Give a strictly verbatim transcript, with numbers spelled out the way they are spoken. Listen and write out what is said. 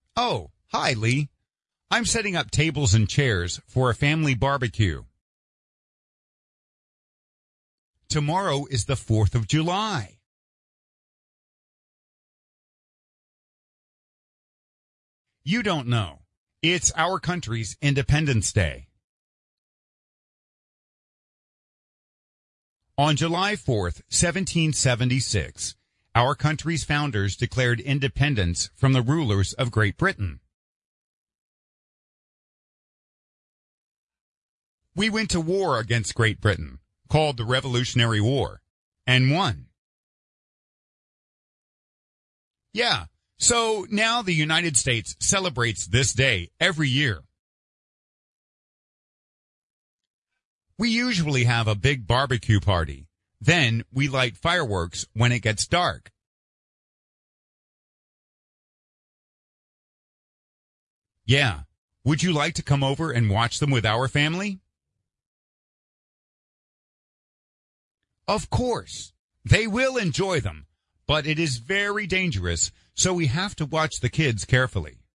Oh, hi, Lee. I'm setting up tables and chairs for a family barbecue. Tomorrow is the fourth of July. You don't know. It's our country's Independence Day. On July fourth, seventeen seventy-six, our country's founders declared independence from the rulers of Great Britain. We went to war against Great Britain, called the Revolutionary War, and won. Yeah, so now the United States celebrates this day every year. We usually have a big barbecue party. Then we light fireworks when it gets dark. Yeah, would you like to come over and watch them with our family? Of course. They will enjoy them, but it is very dangerous, so we have to watch the kids carefully.